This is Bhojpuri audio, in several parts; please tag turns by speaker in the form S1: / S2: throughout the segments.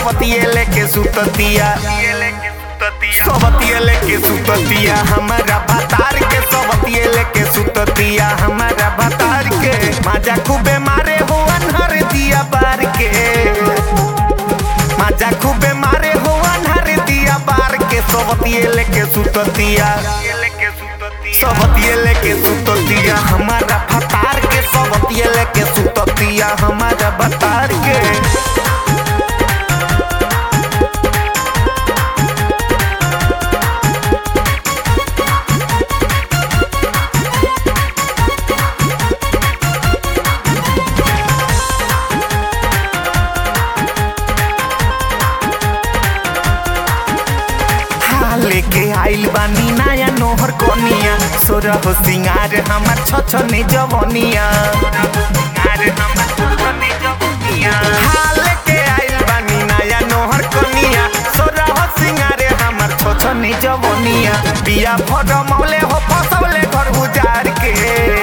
S1: सबतिये लेके सुततिया सबतिये लेके सुततिया हमारा भतार के सबतिये लेके सुततिया हमारा भतार के मजा खूबे मारे हो अनहर दिया बार के मजा खूबे मारे हो अनहर दिया बार के सबतिये लेके सुततिया सबतिये लेके सुततिया हमारा भतार के सबतिये लेके सुततिया हमारा भतार के लेके आइल बानी नया नोहर कोनिया सोरह सिंगार हमार छछने जवनिया लेके आइल बानी नया नोहर कोनिया सोरह सिंगार हमार छछने जवनिया बिया भर मौले हो फसवले घर उजार के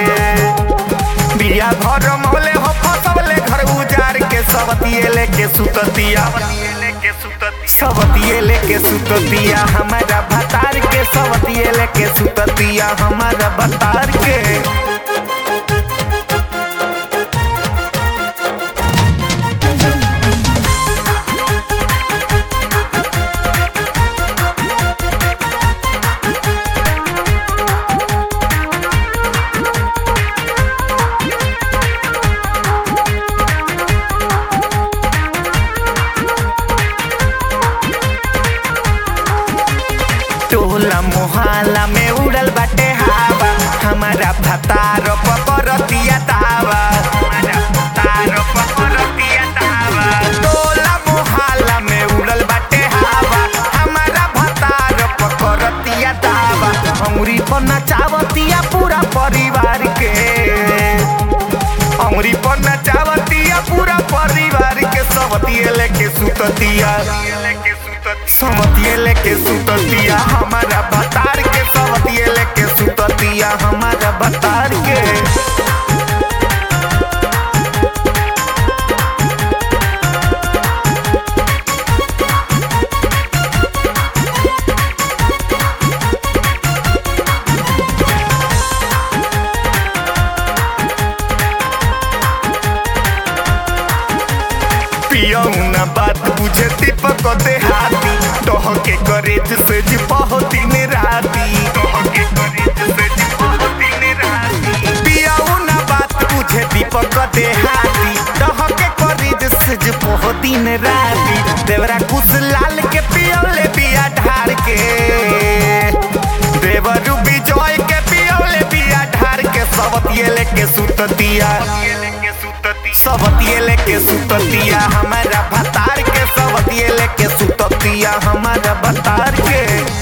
S1: बिया भर मौले हो फसवले घर उजार के सबतिये लेके सुततिया सबतिये लेके सुततिया हमारा भतार के सबतिये लेके सुततिया हमारा भतार के टोला मोहल्ला में उड़ल बाटे हवा हमारा भतार पकड़तिया दावा टोला मोहल्ला में उड़ल बाटे हवा हमारा भतार पकड़तिया दावा अंगुरी पर नचावतिया पूरा परिवार के अंगुरी पर नचावतिया पूरा परिवार के सबतिये लेके सुततिया सबतिये लेके सुततिया हमारा भतार के सबतिये लेके सुततिया हमारा भतार के पियौना बात बुझे दीपक देहाती तोह के करेज से जिपहो दिन राती पियौना बात बुझे दीपक देहाती तोह के करेज से जिपहो दिन राती देवरा कुछ लाल के पियौले बिया ढार के देवरू विजय के पियौले बिया ढार के सबतिये लेके सुततिया सबतिये लेके सुततिया हमारा भतार के सबतिये लेके सुततिया हमारा भतार के।